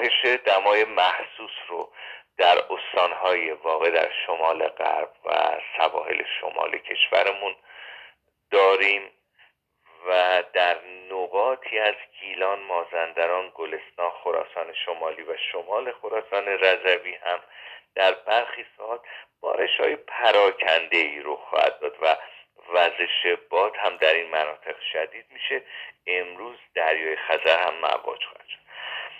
کاهش دمای محسوس رو در استانهای واقع در شمال غرب و سواحل شمال کشورمون داریم و در نقاطی از گیلان، مازندران، گلستان، خراسان شمالی و شمال خراسان رضوی هم در برخی ساعات بارش‌های پراکنده‌ای رخ خواهد داد و وزش باد هم در این مناطق شدید میشه. امروز دریای خزر هم مواج خواهد شد.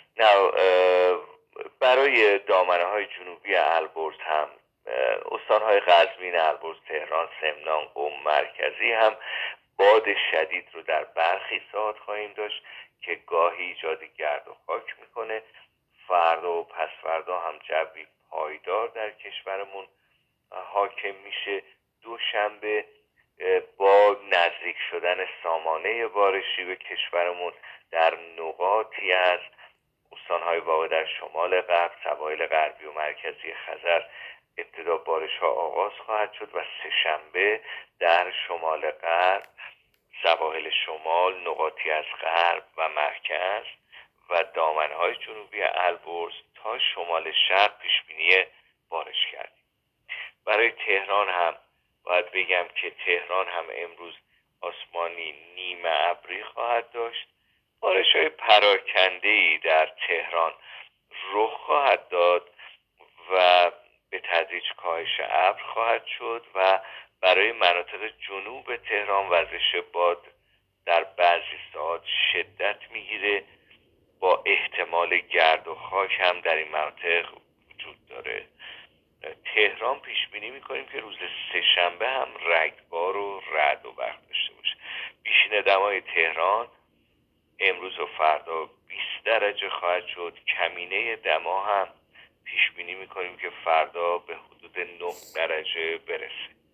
برای دامنه‌های جنوبی البرز هم استان‌های قزوین، البرز، تهران، سمنان، قم مرکزی هم باد شدید رو در برخی ساعات خواهیم داشت که گاهی ایجاد گرد و خاک میکنه. فردا و پس فردا هم جوی پایدار در کشورمون حاکم میشه. دوشنبه با نزدیک شدن سامانه بارشی به کشورمون در نقاطی از استانهای واقع در شمال غرب، سواحل غربی و مرکزی خزر ابتدا بارش ها آغاز خواهد شد و سه‌شنبه در شمال غرب، سواحل شمال، نقاطی از غرب و مرکز و دامنهای جنوبی البرز تا شمال شرق پیش بینی بارش کردیم. برای تهران هم باید بگم که تهران هم امروز آسمانی نیمه ابری خواهد داشت. بارش‌های پراکنده‌ای در تهران رخ خواهد داد و به تدریج کاهش ابر خواهد شد و برای مناطق جنوب تهران وزش باد در بعضی ساعات شدت میگیره. با احتمال گرد و خاک هم در این مناطق وجود داره. تهران پیش بینی میکنیم که روز سه‌شنبه هم رگبار و رعد و برق داشته باشه. بیشین دمای تهران امروز و فردا 20 درجه خواهد شد. کمینه دما هم پیش بینی میکنیم که فردا به حدود 9 درجه برسه.